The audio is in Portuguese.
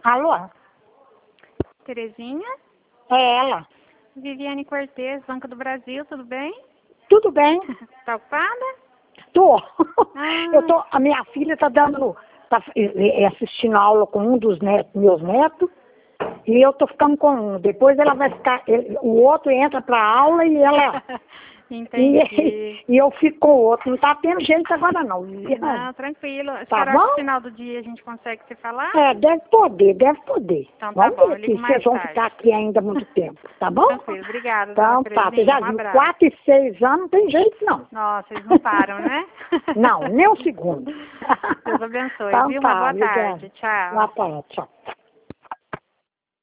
Alô? Terezinha? É ela. Viviane Cortez, Banco do Brasil, tudo bem? Tudo bem? Tá ocupada? Tô. Ah. A minha filha tá assistindo aula com um dos meus netos, e eu tô ficando com um. Depois ela vai ficar, o outro entra pra aula e ela... Entendi. E eu fico com o outro. Não tá tendo jeito agora não, Viviane. Não, tranquilo. Tá Será bom? que no final do dia a gente consegue se falar? É, deve poder. Então tá Vamos bom, ver eu ligo se mais vocês vão tarde. ficar aqui ainda muito tempo, tá bom? Tranquilo, obrigada, Então dona tá, você Terezinha. já Um viu, abraço. 4 e 6 anos não tem jeito não. Nossa, eles não param, né? Não, nem um segundo. Deus abençoe, Então viu? Uma tá, boa Viviane. tarde. Tchau. Boa tarde, tchau.